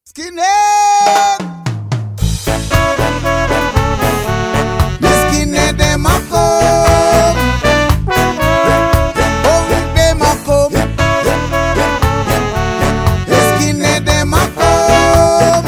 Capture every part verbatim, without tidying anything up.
Skinhead! The skinhead dem a come. Oh, dem a come. The skinhead dem a come.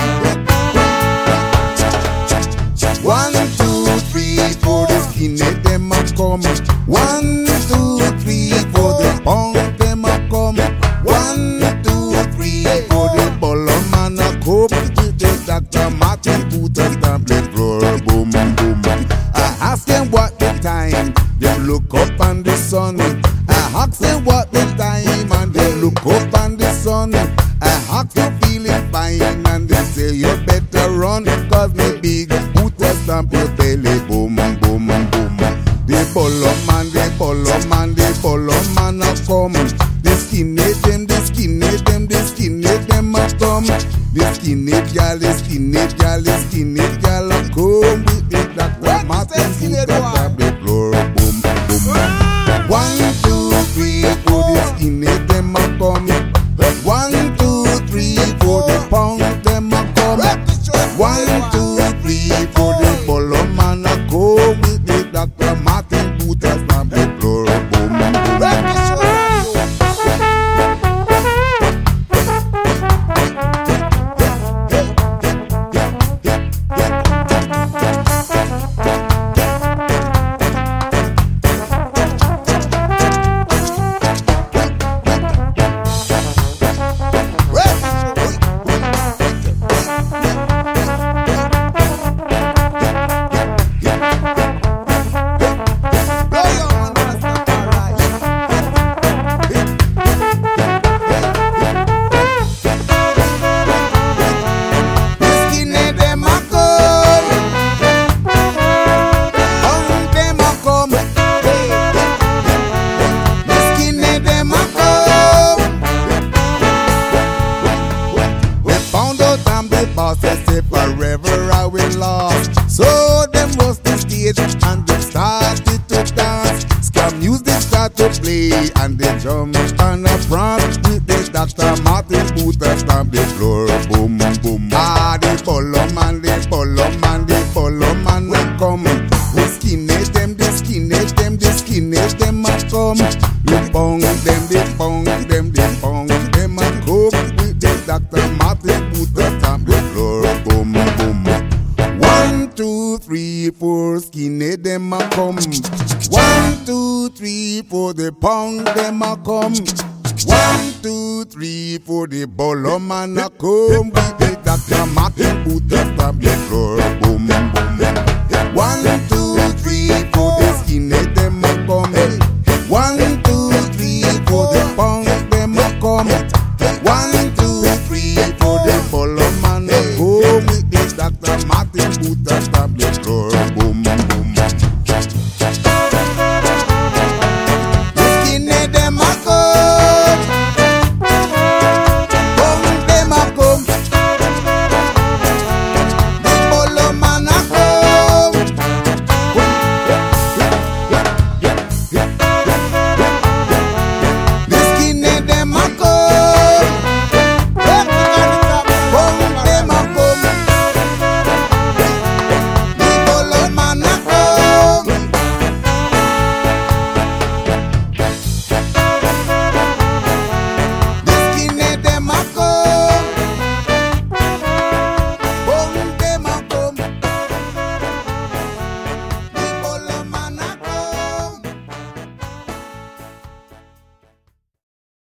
One, two, three, four. The skinhead dem a come. One, two, three, four. The punk dem a come. One, two, three, four. The ballon man a come. With the Doctor Martin Luther stamp floor. Boom, boom. I ask them what the time. They look up on the sun. I ask them what the time, and they look up on the sun. I ask you feeling fine, and they say you better run, cause me big boot a stamp your belly. Boom, boom, boom. The bolo man, the bolo man, the bolo man a come. The skinhead them, the skinhead them, the skinhead them a come. The skinhead gal, the skinhead gal, the skinhead gal a come with the Doctor Martin Luther stamp the floor. Boom, boom. One, two, three, four. The skinhead them a come. One, two, three, four. The pound them a come. One, two, three, four. The bolo man a come with the Doctor Martin Luther stamp the floor. Boom, boom. Forever I will lost. So them was the stage and they started to dance. Scam music start to play and they jumped on a front with the Doctor Martin Luther stamp the floor. Boom, boom. Ah, the polo man, the polo man, the polo man will come. The skinhead them, the skinhead them, the skinhead them a come. The punk them, the punk them, the punk them a come with the Doctor Martin Luther stamp the floor. Boom, boom. One, two, three, four, skinhead them a come. One, two, three, four, the punk them a come. One, two, three, four, the bolo man a come with the Doctor Martin Luther stamp the floor.